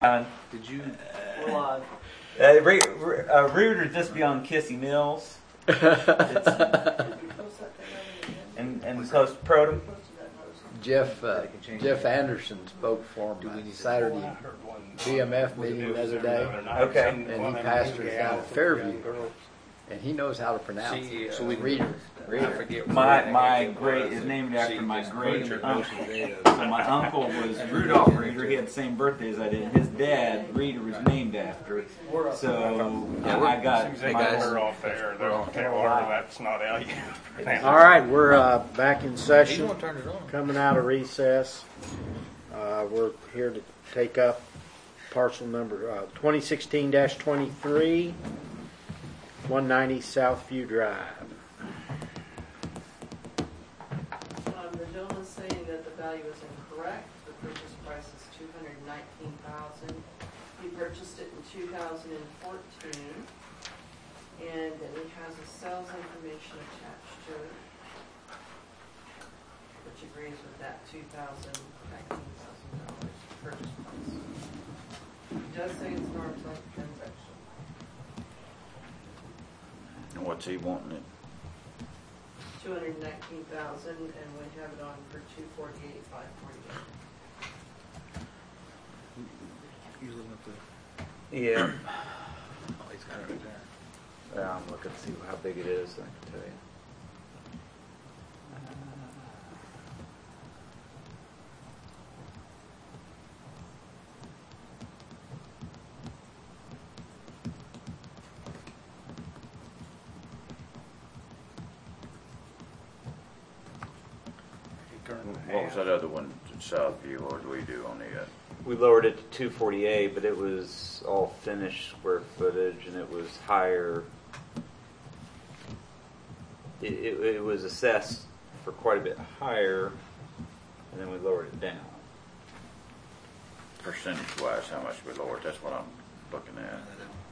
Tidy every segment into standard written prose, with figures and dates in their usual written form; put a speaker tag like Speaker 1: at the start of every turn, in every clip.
Speaker 1: Did you?
Speaker 2: We're live.
Speaker 3: Reuter's just beyond Kissy Mills. and close to Protum.
Speaker 4: Jeff Anderson spoke for him Saturday BMF meeting the other day.
Speaker 3: Okay.
Speaker 4: And he pastors down at Fairview. And he knows how to pronounce it.
Speaker 1: So we
Speaker 4: Reader.
Speaker 1: I forget.
Speaker 3: My great is named after my great uncle. So my uncle was Rudolph Reeder. He had the same birthday as I did. His dad, Reeder, was named after it. So I got
Speaker 5: Hey guys, we're off there. They'll tell her that's not out yet.
Speaker 2: All right, we're back in
Speaker 1: You
Speaker 2: session,
Speaker 1: don't turn it on.
Speaker 2: coming out of recess. We're here to take up parcel number 2016-23, 190 Southview Drive.
Speaker 6: The gentleman's saying that the value is incorrect. The purchase price is $219,000. He purchased it in 2014, and it has a sales information attached to it, which agrees with that $19,000 purchase price. It does say it's an arm's length transaction.
Speaker 7: And what's he wanting it?
Speaker 6: $219,000, and we have it on for $248,548.
Speaker 1: You looking at the?
Speaker 3: Yeah.
Speaker 1: Oh, he's got it right there.
Speaker 3: Yeah, I'm looking to see how big it is. I can tell you.
Speaker 7: What was that other one in Southview? What did we do on the?
Speaker 3: We lowered it to 248, but it was all finished square footage, and it was higher. It was assessed for quite a bit higher, and then we lowered it down.
Speaker 7: Percentage-wise, how much we lowered? That's what I'm looking at.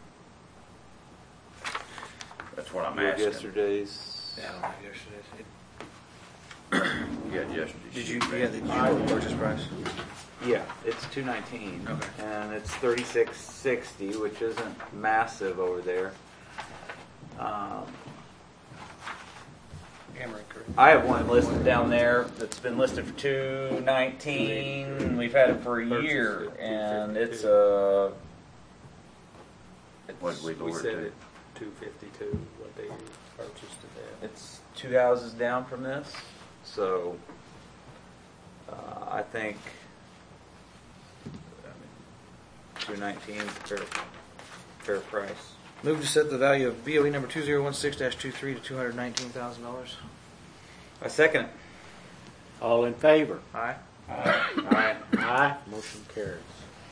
Speaker 7: That's what I'm asking.
Speaker 3: Yesterday's.
Speaker 1: Yeah, I don't have yesterday's.
Speaker 7: Yeah, yesterday.
Speaker 1: Did you? Yeah, did you know the purchase price?
Speaker 3: Yeah, it's 219,
Speaker 1: Okay.
Speaker 3: and it's 3660, which isn't massive over there. I have one listed down there that's been listed for 219. We've had it for a year, and it's a.
Speaker 7: What did we
Speaker 8: We
Speaker 7: lower
Speaker 8: said
Speaker 7: to?
Speaker 8: it 252, what they purchased it at.
Speaker 3: It's 2 houses down from this, so I think 219 is a fair price.
Speaker 1: Move to set the value of BOE number 2016-23 to $219,000.
Speaker 3: I second it.
Speaker 2: All in favor?
Speaker 1: Aye.
Speaker 3: Aye.
Speaker 2: Aye. Motion carries.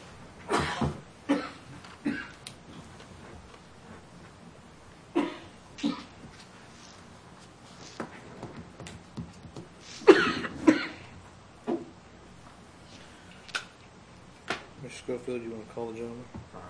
Speaker 1: Mr. Schofield, you want to call the gentleman?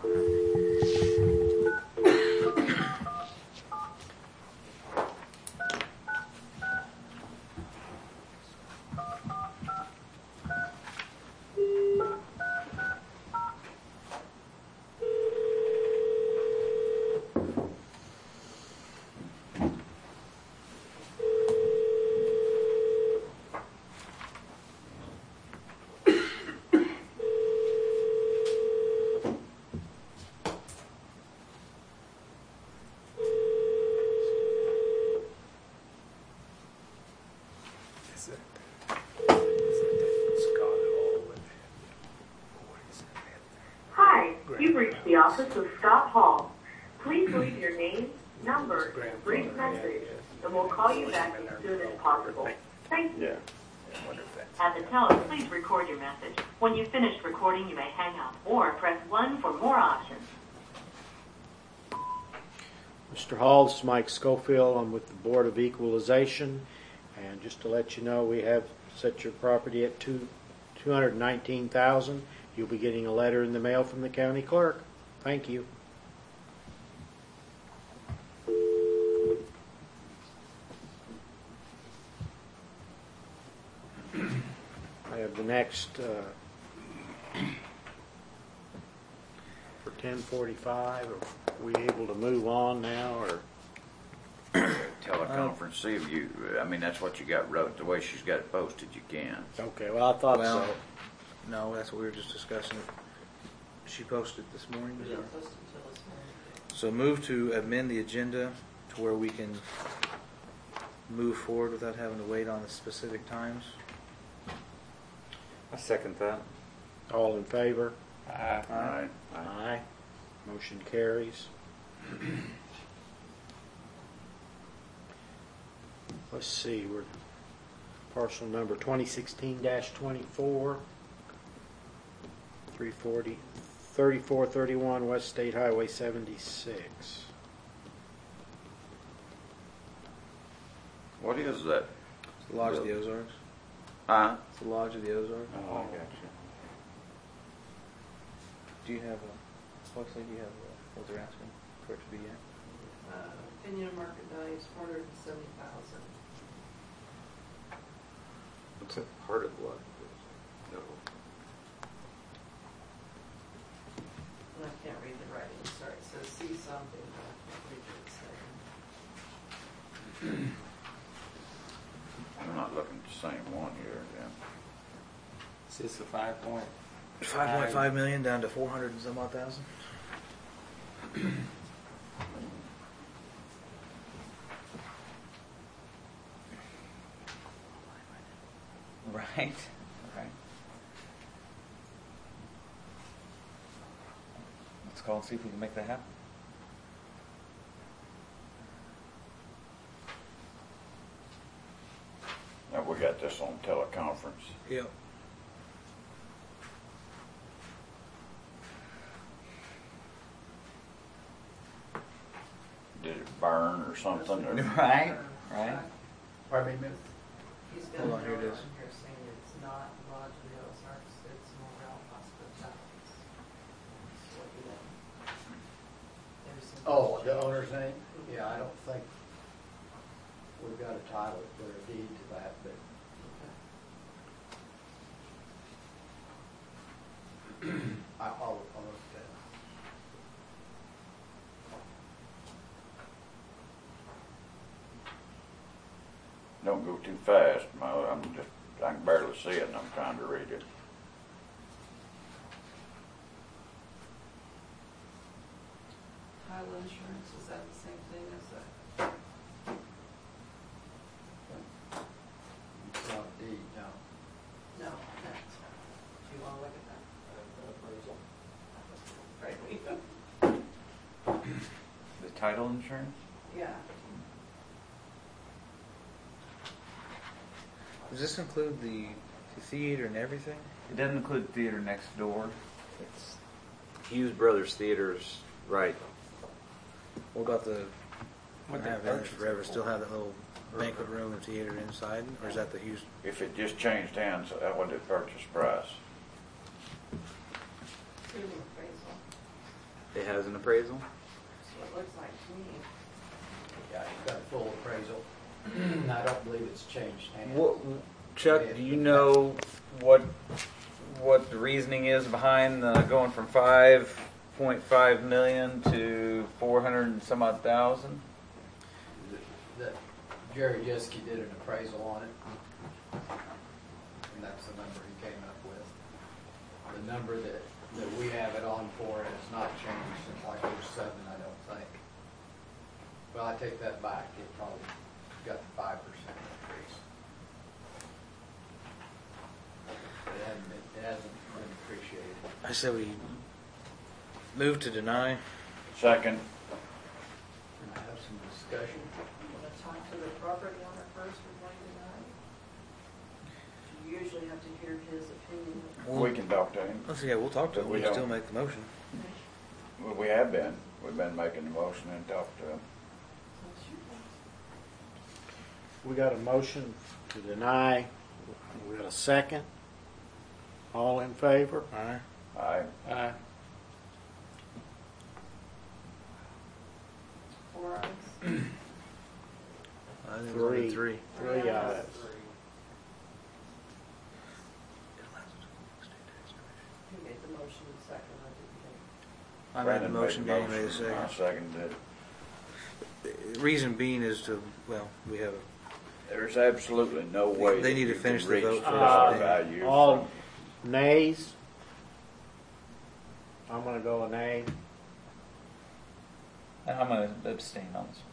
Speaker 9: Hi, you've reached the office of Scott Hall. Please leave your name, number, and brief message, and we'll call you back as soon as possible. Thank you. At the tone, please record your message. When you've finished recording, you may hang up or press 1 for more options.
Speaker 2: Mr. Hall, this is Mike Schofield. I'm with the Board of Equalization. And just to let you know, we have set your property at $219,000. You'll be getting a letter in the mail from the county clerk. Thank you. I have the next for 10:45? Are we able to move on now, or?
Speaker 7: Teleconference, see if you, I mean, that's what you got wrote, the way she's got it posted, you can.
Speaker 2: Okay, well, I thought
Speaker 1: Well,
Speaker 2: so.
Speaker 1: no, that's what we were just discussing. She posted this morning.
Speaker 6: We didn't post it until this morning.
Speaker 1: So move to amend the agenda to where we can move forward without having to wait on the specific times.
Speaker 3: I second that.
Speaker 2: All in favor?
Speaker 7: Alright.
Speaker 2: Aye. Motion carries. Let's see, we're parcel number 2016-24, 3431 West State Highway 76.
Speaker 7: What is that?
Speaker 1: It's the Lodge of the Ozarks. It's the Lodge of the Ozarks.
Speaker 7: Oh, I got you.
Speaker 1: Do you have Leslie, do you have what they're asking for it to be at?
Speaker 6: Opinion market value is $470,000.
Speaker 8: It's a part of what? No.
Speaker 6: And I can't read the writing, sorry, it says see something, but I can't read what it's saying.
Speaker 7: I'm not looking at the same one here, then.
Speaker 8: Is this the 5.5?
Speaker 1: 5.5 million down to 400 and some odd thousand.
Speaker 3: Right. Right. Let's call and see if we can make that happen.
Speaker 7: Now, we got this on teleconference.
Speaker 1: Yep.
Speaker 7: Did it burn or something? Or?
Speaker 3: Right. Right.
Speaker 4: Pardon me, miss?
Speaker 6: He's got
Speaker 1: Hold on,
Speaker 6: a
Speaker 1: here it
Speaker 6: note
Speaker 1: is.
Speaker 6: on here saying it's not Lodge of the Ozarks, it's Morale Hospitalities. That's what he did. There's some
Speaker 4: Oh, the
Speaker 6: change.
Speaker 4: owner's name? Yeah, I don't think we've got a title or a deed to that, but I'll look at that.
Speaker 7: Don't go too fast, I can barely see it and I'm trying to read it.
Speaker 6: Title insurance, is that the same thing as a,
Speaker 4: It's not a deed, no.
Speaker 6: no, that's, do you wanna look at that? Right.
Speaker 3: The title insurance.
Speaker 6: Yeah.
Speaker 1: Does this include the theater and everything?
Speaker 3: It doesn't include theater next door.
Speaker 8: It's Hughes Brothers Theaters, right.
Speaker 1: What about the?
Speaker 3: What
Speaker 1: I
Speaker 3: they
Speaker 1: have it
Speaker 3: purchased
Speaker 1: forever.
Speaker 3: it for.
Speaker 1: Still have that little banquet room and theater inside, or is that the Hughes?
Speaker 7: If it just changed hands, that would the purchase price.
Speaker 6: Here's an appraisal,
Speaker 8: It has an appraisal.
Speaker 6: that's what it looks like to me.
Speaker 4: Yeah, you've got a full appraisal. I don't believe it's changed hands.
Speaker 3: Chuck, do you know what the reasoning is behind going from 5.5 million to 400 and some odd thousand?
Speaker 4: That Jerry Jeske did an appraisal on it, and that's the number he came up with. The number that we have it on for has not changed since like 07, I don't think. Well, I take that back. It probably got the 5% increase. It hasn't been appreciated.
Speaker 1: I say we move to deny.
Speaker 7: Second,
Speaker 4: Can I have some discussion?
Speaker 6: You wanna talk to the property owner first before you deny? You usually have to hear his opinion.
Speaker 7: we can talk to him.
Speaker 1: Let's see. Yeah, we'll talk to him.
Speaker 7: We
Speaker 1: We can
Speaker 7: don't.
Speaker 1: still make the motion.
Speaker 7: Well, we have been. We've been making the motion and talked to him.
Speaker 2: We got a motion to deny. We got a second. All in favor?
Speaker 1: Aye.
Speaker 7: Aye.
Speaker 2: Aye.
Speaker 6: 4 eyes.
Speaker 1: I think it's only
Speaker 2: Three.
Speaker 1: three.
Speaker 2: 3 ayes.
Speaker 6: Who made the motion second? I
Speaker 1: I made the
Speaker 7: Brandon
Speaker 1: motion, Danny made a
Speaker 7: I
Speaker 1: second.
Speaker 7: seconded it.
Speaker 1: Reason being is we have
Speaker 7: There's absolutely no way
Speaker 1: They
Speaker 7: that
Speaker 1: need to
Speaker 7: you
Speaker 1: finish
Speaker 7: can
Speaker 1: the
Speaker 7: reach
Speaker 1: vote
Speaker 7: the
Speaker 1: first.
Speaker 7: dollar value.
Speaker 2: All nays? I'm gonna go a nay.
Speaker 3: And I'm going to abstain on this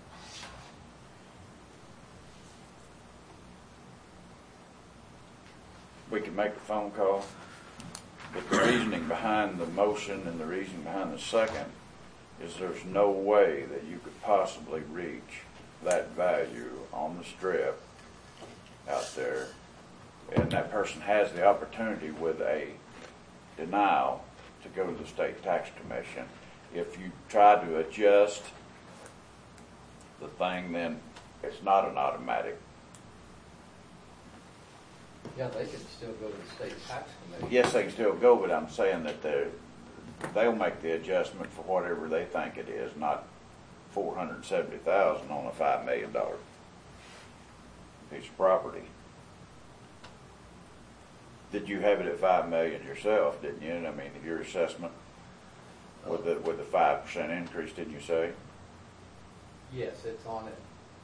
Speaker 7: We can make a phone call, but the reasoning behind the motion and the reasoning behind the second is there's no way that you could possibly reach that value on the strip out there. And that person has the opportunity with a denial to go to the state tax commission. If you try to adjust the thing, then it's not an automatic.
Speaker 4: Yeah, they can still go to the state tax commission.
Speaker 7: Yes, they can still go, but I'm saying that they'll make the adjustment for whatever they think it is, not $470,000 on a $5 million piece of property. Did you have it at $5 million yourself, didn't you? I mean, your assessment with the 5% increase, didn't you say?
Speaker 4: Yes, it's on it.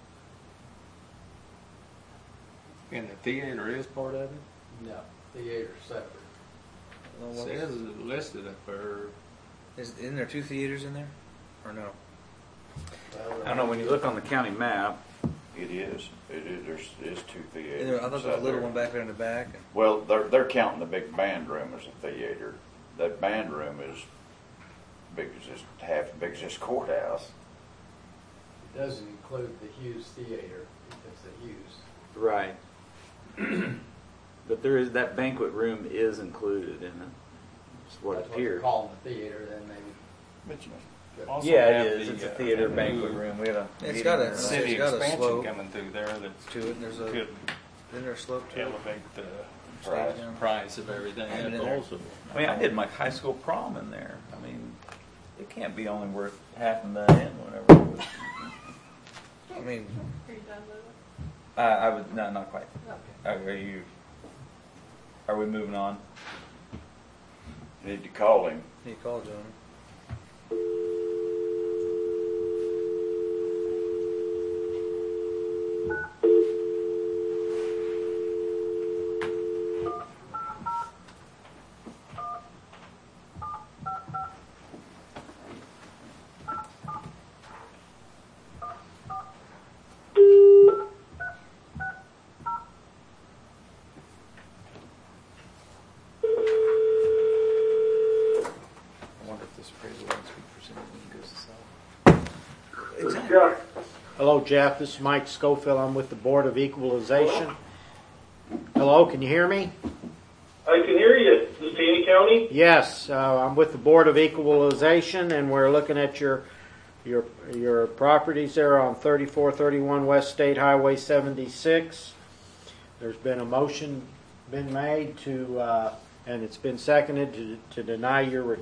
Speaker 8: And the theater is part of it?
Speaker 4: No, theater's separate.
Speaker 8: It says it listed up there.
Speaker 1: Isn't there 2 theaters in there, or no?
Speaker 4: Well,
Speaker 3: I don't know, when you look on the county map,
Speaker 7: It is. There is 2 theaters.
Speaker 1: I thought there was a little one back there in the back.
Speaker 7: Well, they're counting the big band room as a theater. That band room is big as this, half as big as this courthouse.
Speaker 4: It doesn't include the Hughes Theater, because the Hughes.
Speaker 3: right. But there is, that banquet room is included in it. That's what
Speaker 4: That's
Speaker 3: it
Speaker 4: what they're
Speaker 3: appears.
Speaker 4: calling the theater, then maybe.
Speaker 5: Also
Speaker 3: Yeah,
Speaker 5: have
Speaker 3: it is.
Speaker 5: the,
Speaker 3: It's a theater
Speaker 5: new
Speaker 3: banquet room. We had a
Speaker 1: It's
Speaker 3: meeting
Speaker 1: got a
Speaker 3: there.
Speaker 5: City
Speaker 1: It's got a
Speaker 5: expansion
Speaker 1: slope
Speaker 5: coming through there that's
Speaker 1: to it. And there's
Speaker 5: could
Speaker 1: isn't there a slope to it?
Speaker 5: elevate the
Speaker 7: Price.
Speaker 5: price of everything.
Speaker 1: And
Speaker 5: up
Speaker 1: then there-
Speaker 5: also.
Speaker 3: I mean, I did my high school prom in there. I mean, it can't be only worth $500,000, whatever it was.
Speaker 1: I mean,
Speaker 6: Are you done with it?
Speaker 3: I would, no, not quite.
Speaker 6: Okay.
Speaker 3: Are we moving on?
Speaker 7: You need to call him.
Speaker 1: you call John.
Speaker 3: I wonder if this appraisal needs to be presented when it goes to sell.
Speaker 2: Hello, Jeff. This is Mike Schofield. I'm with the Board of Equalization. Hello, can you hear me?
Speaker 10: I can hear you. This is Taney County?
Speaker 2: Yes, I'm with the Board of Equalization, and we're looking at your properties there on 3431 West State Highway 76. There's been a motion been made to, and it's been seconded to deny your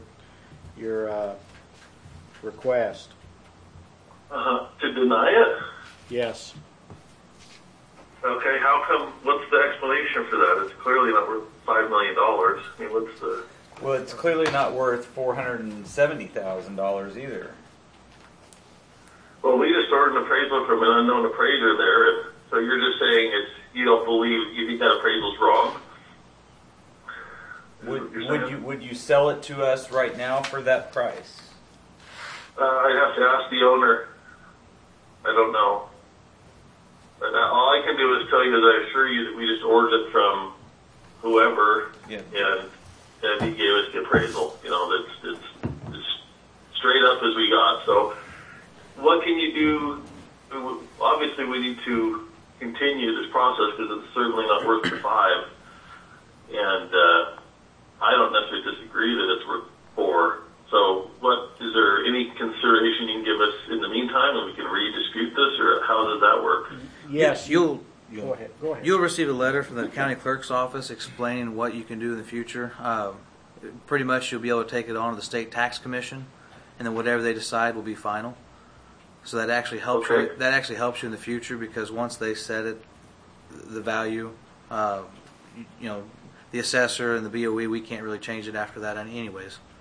Speaker 2: request.
Speaker 10: To deny it?
Speaker 2: Yes.
Speaker 10: Okay, how come, what's the explanation for that? It's clearly not worth $5 million. I mean, what's the...
Speaker 3: Well, it's clearly not worth $470,000 either.
Speaker 10: Well, we just ordered an appraisal from an unknown appraiser there, and so you're just saying you don't believe, you think that appraisal's wrong? Is that what you're saying?
Speaker 3: Would you sell it to us right now for that price?
Speaker 10: I'd have to ask the owner. I don't know. But all I can do is tell you, as I assure you, that we just ordered it from whoever,
Speaker 3: Yeah.
Speaker 10: and he gave us the appraisal. You know, it's straight up as we got. So, what can you do? Obviously, we need to continue this process because it's certainly not worth the 5. And I don't necessarily disagree that it's worth 4. So, is there any consideration you can give us in the meantime, and we can re-dispute this, or how does that work?
Speaker 2: Yes.
Speaker 1: You'll
Speaker 2: Go ahead. Go ahead.
Speaker 1: You'll receive a letter from the county clerk's office explaining what you can do in the future. Pretty much, you'll be able to take it on to the state tax commission, and then whatever they decide will be final. So that actually helps you.
Speaker 10: Okay.
Speaker 1: That actually helps you in the future because once they set it, the value, the assessor and the BOE, we can't really change it after that, anyways.